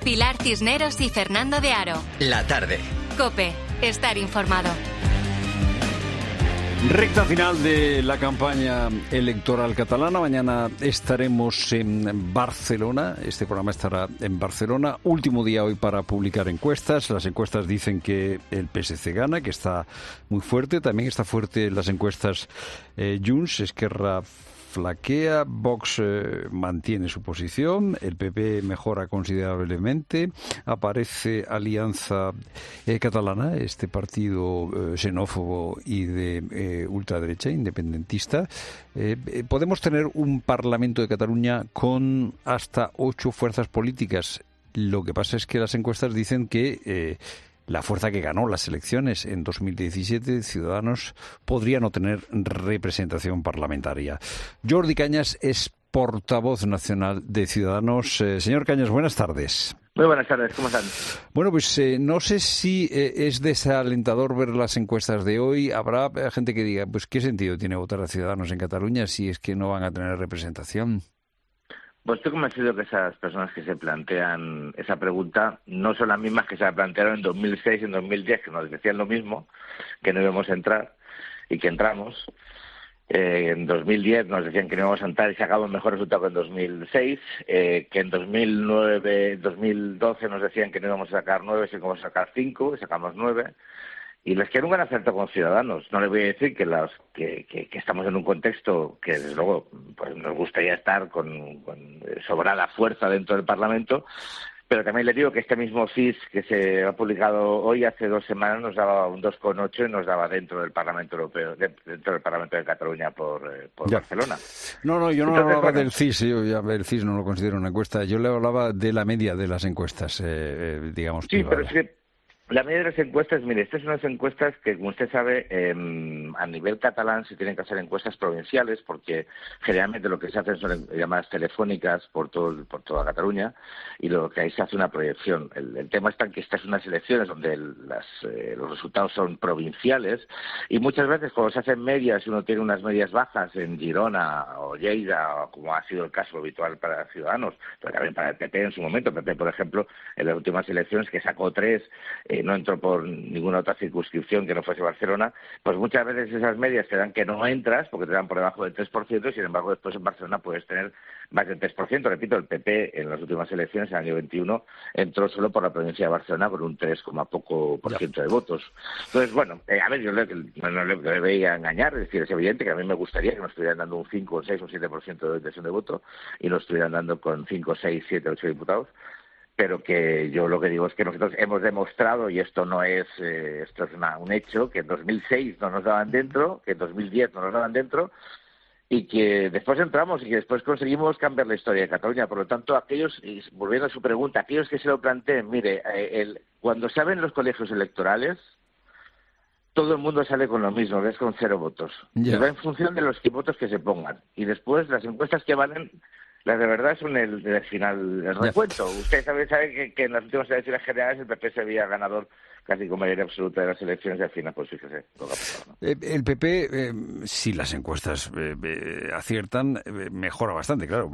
Pilar Cisneros y Fernando de Aro. La tarde. COPE. Estar informado. Recta final de la campaña electoral catalana. Mañana estaremos en Barcelona. Este programa estará en Barcelona. Último día hoy para publicar encuestas. Las encuestas dicen que el PSC gana, que está muy fuerte. También está fuerte las encuestas Junts, Esquerra flaquea, Vox mantiene su posición, el PP mejora considerablemente, aparece Alianza Catalana, este partido xenófobo y de ultraderecha, independentista. Podemos tener un Parlamento de Cataluña con hasta 8 fuerzas políticas. Lo que pasa es que las encuestas dicen que la fuerza que ganó las elecciones en 2017, Ciudadanos, podría no tener representación parlamentaria. Jordi Cañas es portavoz nacional de Ciudadanos. Señor Cañas, buenas tardes. Muy buenas tardes, ¿cómo están? Bueno, pues no sé si es desalentador ver las encuestas de hoy. Habrá gente que diga, pues ¿qué sentido tiene votar a Ciudadanos en Cataluña si es que no van a tener representación? Pues estoy convencido que esas personas que se plantean esa pregunta no son las mismas que se la plantearon en 2006 y en 2010, que nos decían lo mismo, que no íbamos a entrar y que entramos. En 2010 nos decían que no íbamos a entrar y sacamos mejor resultado que en 2006, que en 2009, 2012 nos decían que no íbamos a sacar 9, sino que íbamos a sacar 5, y sacamos 9. Y les quiero un gran acerto con Ciudadanos. No les voy a decir que estamos en un contexto que, desde luego, pues nos gustaría estar con sobrada fuerza dentro del Parlamento, pero también les digo que este mismo CIS que se ha publicado hoy, hace 2 semanas, nos daba un 2,8 y nos daba dentro del Parlamento Europeo, dentro del Parlamento de Cataluña por Barcelona. No, yo no hablaba del CIS, el CIS no lo considero una encuesta, yo le hablaba de la media de las encuestas, digamos, sí, privadas. Pero es que la media de las encuestas, mire, estas son unas encuestas que, como usted sabe, a nivel catalán se tienen que hacer encuestas provinciales, porque generalmente lo que se hacen son llamadas telefónicas por toda Cataluña, y lo que ahí se hace una proyección. El tema está en que estas son unas elecciones donde los resultados son provinciales, y muchas veces cuando se hacen medias, uno tiene unas medias bajas en Girona o Lleida, como ha sido el caso habitual para Ciudadanos, pero también para el PP en su momento. El PP, por ejemplo, en las últimas elecciones, que sacó 3, no entró por ninguna otra circunscripción que no fuese Barcelona, pues muchas veces esas medias te dan que no entras porque te dan por debajo del 3%, y sin embargo después en Barcelona puedes tener más del 3%. Repito, el PP en las últimas elecciones, en el año 21, entró solo por la provincia de Barcelona con un 3, poco por ciento de votos. Entonces, bueno, a ver, yo no le voy a engañar, es decir, es evidente que a mí me gustaría que nos estuvieran dando un 5, un 6, un 7% de intención de voto y nos estuvieran dando con 5, 6, 7, 8 diputados. Pero que yo lo que digo es que nosotros hemos demostrado, y esto no es un hecho, que en 2006 no nos daban dentro, que en 2010 no nos daban dentro, y que después entramos y que después conseguimos cambiar la historia de Cataluña. Por lo tanto, aquellos, volviendo a su pregunta, aquellos que se lo planteen, mire, cuando se abren los colegios electorales, todo el mundo sale con lo mismo, es con 0 votos. Se va en función de los votos que se pongan. Y después las encuestas que valen, las de verdad son el final, el recuento. Usted sabe que en las últimas elecciones generales el PP se veía ganador casi con mayoría absoluta de las elecciones, y al final, pues fíjese lo que ha pasado, ¿no? El PP, si las encuestas aciertan, mejora bastante, claro.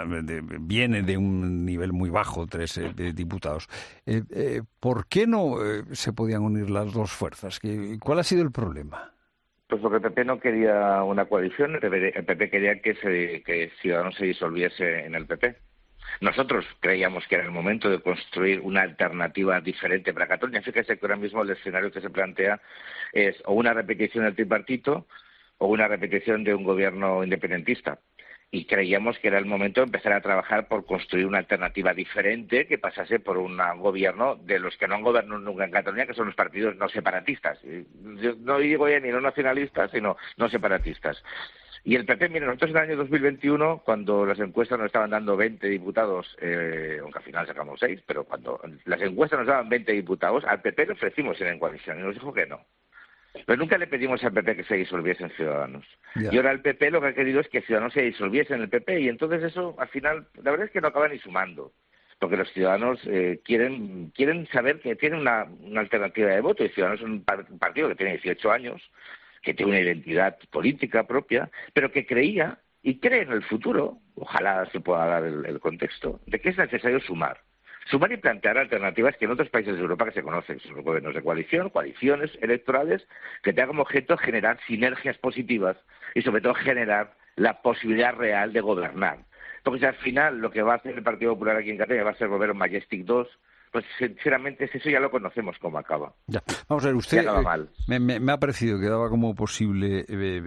Viene de un nivel muy bajo, 3 diputados. ¿Por qué no se podían unir las dos fuerzas? ¿Cuál ha sido el problema? Pues porque el PP no quería una coalición, el PP quería que Ciudadanos se disolviese en el PP. Nosotros creíamos que era el momento de construir una alternativa diferente para Cataluña. Fíjese que ahora mismo el escenario que se plantea es o una repetición del tripartito o una repetición de un gobierno independentista. Y creíamos que era el momento de empezar a trabajar por construir una alternativa diferente que pasase por un gobierno de los que no han gobernado nunca en Cataluña, que son los partidos no separatistas. Yo no digo ya ni no nacionalistas, sino no separatistas. Y el PP, mire, nosotros en el año 2021, cuando las encuestas nos estaban dando 20 diputados, aunque al final sacamos 6, pero cuando las encuestas nos daban 20 diputados, al PP le ofrecimos ir en coalición y nos dijo que no. Pero nunca le pedimos al PP que se disolviese en Ciudadanos. Y ahora el PP lo que ha querido es que Ciudadanos se disolviese en el PP, y entonces eso, al final, la verdad es que no acaba ni sumando. Porque los ciudadanos quieren saber que tienen una alternativa de voto, y Ciudadanos es un partido que tiene 18 años, que tiene una identidad política propia, pero que creía y cree en el futuro, ojalá se pueda dar el contexto, de que es necesario sumar. Sumar y plantear alternativas que en otros países de Europa que se conocen, son los gobiernos de coalición, coaliciones electorales, que tengan como objeto generar sinergias positivas y sobre todo generar la posibilidad real de gobernar. Porque si al final lo que va a hacer el Partido Popular aquí en Cataluña va a ser volver a un Majestic 2, pues sinceramente eso ya lo conocemos cómo acaba. Ya. Vamos a ver, usted mal. Me ha parecido que daba como posible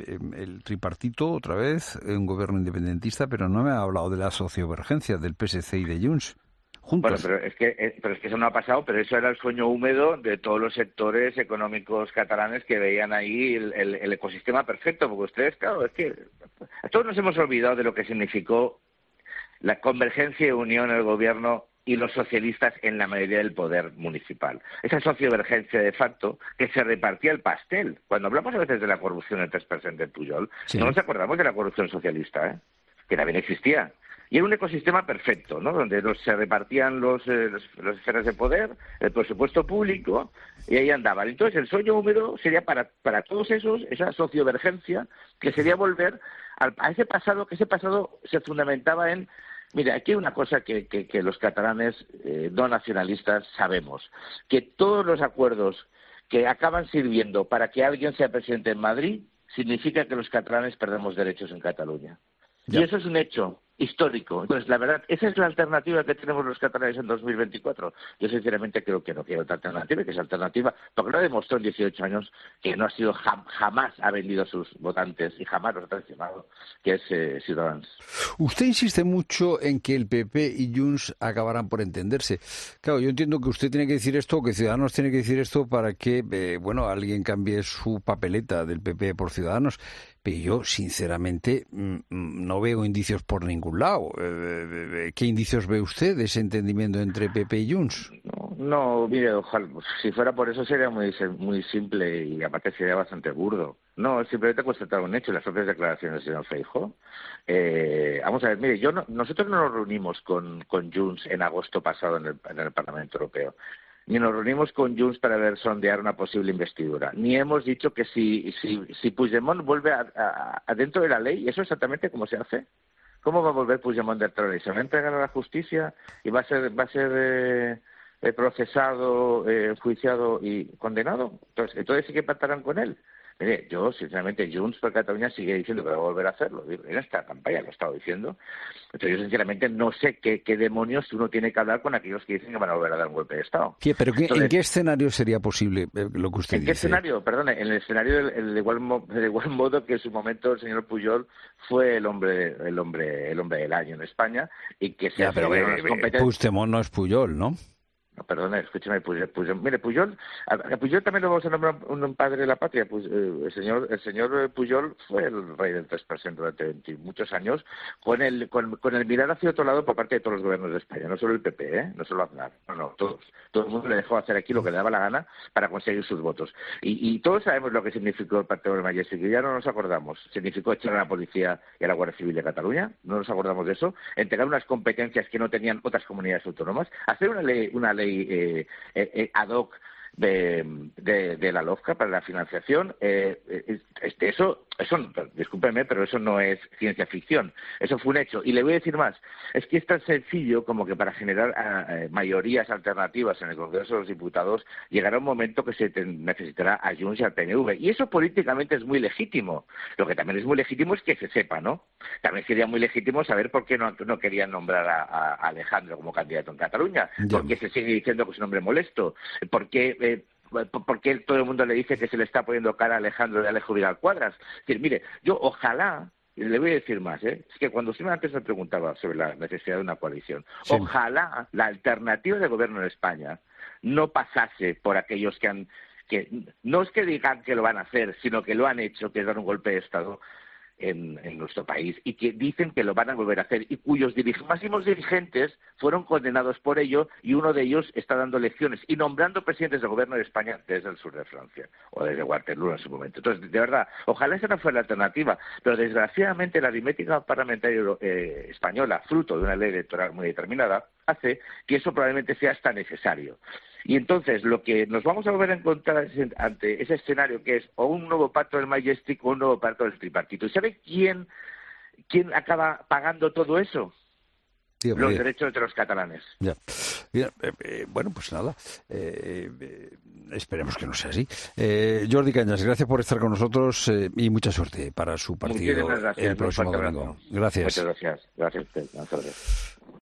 el tripartito otra vez, un gobierno independentista, pero no me ha hablado de la sociovergencia del PSC y de Junts. Juntos. Bueno, pero es que eso no ha pasado, pero eso era el sueño húmedo de todos los sectores económicos catalanes que veían ahí el ecosistema perfecto, porque ustedes, claro, es que todos nos hemos olvidado de lo que significó la convergencia y unión en el gobierno y los socialistas en la mayoría del poder municipal. Esa sociovergencia de facto que se repartía el pastel. Cuando hablamos a veces de la corrupción del 3% de Pujol, sí, no nos acordamos de la corrupción socialista, que también existía. Y era un ecosistema perfecto, ¿no? Donde se repartían las esferas de poder, el presupuesto público, y ahí andaban. Entonces, el sueño húmedo sería para todos esos, esa sociovergencia, que sería volver a ese pasado, que ese pasado se fundamentaba en... Mira, aquí hay una cosa que los catalanes no nacionalistas sabemos, que todos los acuerdos que acaban sirviendo para que alguien sea presidente en Madrid, significa que los catalanes perdemos derechos en Cataluña. Ya. Y eso es un hecho histórico. Entonces, la verdad, esa es la alternativa que tenemos los catalanes en 2024. Yo sinceramente creo que no quiero otra alternativa, que esa alternativa, porque lo demostró en 18 años que no ha sido jamás ha vendido a sus votantes y jamás los ha traicionado, que es Ciudadanos. Usted insiste mucho en que el PP y Junts acabarán por entenderse. Claro, yo entiendo que usted tiene que decir esto, o que Ciudadanos tiene que decir esto para que, alguien cambie su papeleta del PP por Ciudadanos. Pero yo, sinceramente, no veo indicios por ningún lado. ¿Qué indicios ve usted de ese entendimiento entre PP y Junts? No, mire, ojalá, si fuera por eso sería muy simple y aparte sería bastante burdo. No, simplemente constatar un hecho, las propias declaraciones del señor Feijóo. Vamos a ver, mire, nosotros no nos reunimos con Junts en agosto pasado en el Parlamento Europeo. Ni nos reunimos con Junts para sondear una posible investidura. Ni hemos dicho que si Puigdemont vuelve adentro de la ley, ¿eso exactamente cómo se hace? ¿Cómo va a volver Puigdemont dentro de la ley? ¿Se va a entregar a la justicia y va a ser procesado, enjuiciado y condenado? Entonces sí que pactarán con él. Mire, yo, sinceramente, Junts por Cataluña sigue diciendo que va a volver a hacerlo. En esta campaña lo he estado diciendo. Entonces, yo, sinceramente, no sé qué demonios uno tiene que hablar con aquellos que dicen que van a volver a dar un golpe de Estado. Sí, pero ¿en qué escenario sería posible lo que usted dice? ¿En qué escenario? Perdone, en el escenario de igual modo que en su momento el señor Pujol fue el hombre del año en España y que se atribuyeron las competencias. Puigdemont no es Pujol, ¿no? No, perdone, escúcheme, Pujol. Mire, a Pujol también lo vamos a nombrar un padre de la patria. Pues, el señor Pujol fue el rey del 3% durante muchos años, con el mirar hacia otro lado por parte de todos los gobiernos de España, no solo el PP, no solo Aznar, no, todos. Todo el mundo le dejó hacer aquí lo que le daba la gana para conseguir sus votos. Y todos sabemos lo que significó el Pacto del Majestic, y ya no nos acordamos. Significó echar a la policía y a la Guardia Civil de Cataluña, no nos acordamos de eso, entregar unas competencias que no tenían otras comunidades autónomas, hacer una ley ad hoc de la LOFCA para la financiación. Eso, discúlpeme, pero eso no es ciencia ficción. Eso fue un hecho. Y le voy a decir más. Es que es tan sencillo como que para generar mayorías alternativas en el Congreso de los Diputados llegará un momento que se necesitará a Junts y al PNV. Y eso políticamente es muy legítimo. Lo que también es muy legítimo es que se sepa, ¿no? También sería muy legítimo saber por qué no querían nombrar a Alejandro como candidato en Cataluña. ¿Por qué se sigue diciendo que es un hombre molesto? ¿Por qué todo el mundo le dice que se le está poniendo cara a Alejandro de Alejo Vidal Cuadras? Es decir, mire, yo ojalá, y le voy a decir más, es que cuando usted antes me preguntaba sobre la necesidad de una coalición, sí, ojalá la alternativa de gobierno en España no pasase por aquellos que no es que digan que lo van a hacer, sino que lo han hecho, que es dar un golpe de Estado en nuestro país, y que dicen que lo van a volver a hacer, y cuyos máximos dirigentes fueron condenados por ello, y uno de ellos está dando lecciones y nombrando presidentes del gobierno de España desde el sur de Francia, o desde Waterloo en su momento. Entonces, de verdad, ojalá esa no fuera la alternativa, pero desgraciadamente la aritmética parlamentaria española, fruto de una ley electoral muy determinada, hace que eso probablemente sea hasta necesario. Y entonces lo que nos vamos a volver a encontrar ante ese escenario, que es o un nuevo pacto del Majestic o un nuevo pacto del tripartito. ¿Y sabe quién acaba pagando todo eso? los derechos de los catalanes. Ya. Bueno, pues nada, esperemos que no sea así. Jordi Cañas, gracias por estar con nosotros y mucha suerte para su partido el próximo domingo. Gracias. Muchas gracias. Gracias a usted. Buenas tardes.